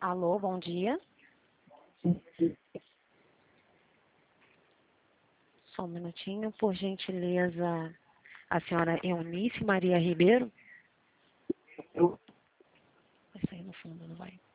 Alô, bom dia. Só um minutinho, por gentileza, a senhora Eunice Maria Ribeiro? Vai sair no fundo, não vai?